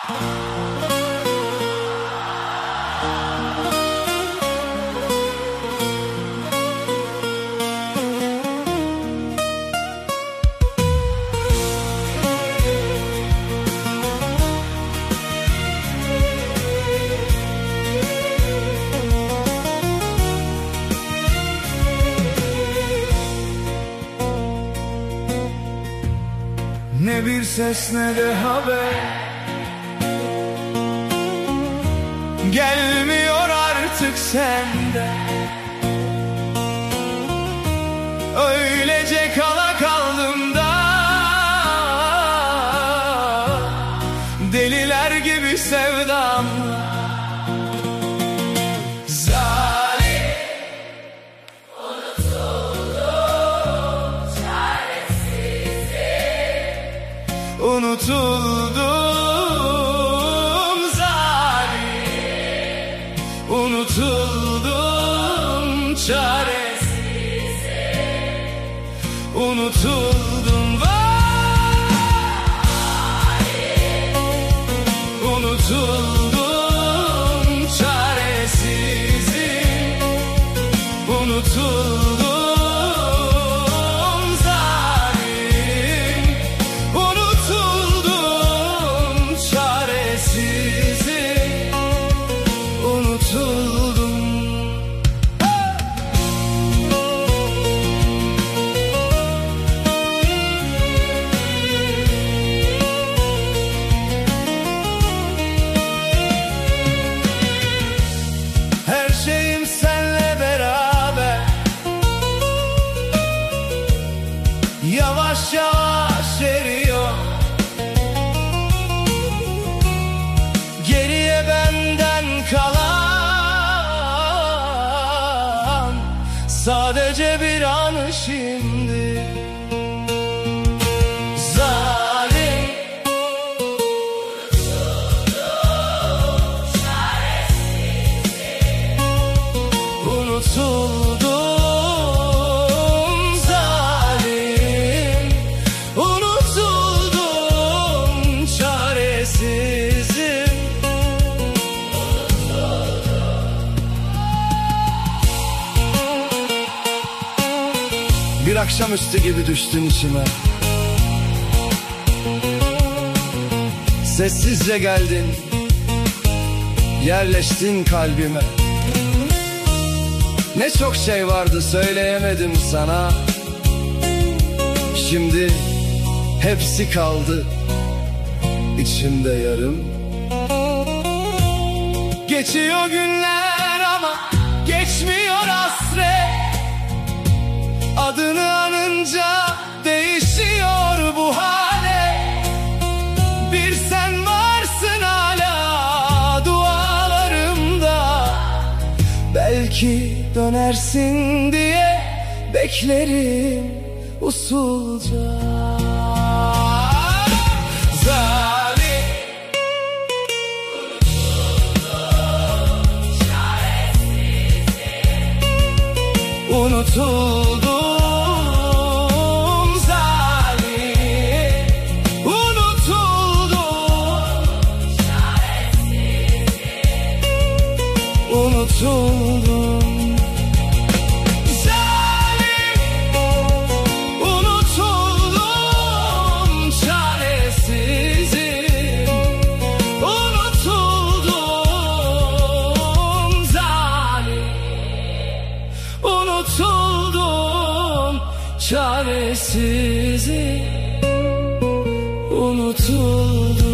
Ne bir ses ne de haber, gelmiyor artık senden. Öylece kala kaldım da, deliler gibi sevdamla. Zalim, unutuldum, çaresizim. Unutuldum zalim, unutuldum çaresizim. Unutuldum zalim, unutuldum çaresizim. Unutuldum zalim, unutuldum çaresizim. Unutuldum. Her şeyim senle beraber, yavaş yavaş eriyor. Geriye benden kalan sadece bir anı şimdi. Zalim, unutuldum zalim, unutuldum çaresizim. Bir akşamüstü gibi düştün içime, sessizce geldin, yerleştin kalbime. Ne çok şey vardı söyleyemedim sana, şimdi hepsi kaldı içimde yarım. Geçiyor günler ama geçmiyor hasret, adını anınca değişiyor bu hale. Bir sen varsın hala dualarımda, belki dönersin diye beklerim usulca. Zalim, unutuldum çaresizim. Unutuldum zalim, unutuldum çaresizim. Unutuldum. Unutuldum çaresizim, unutuldum.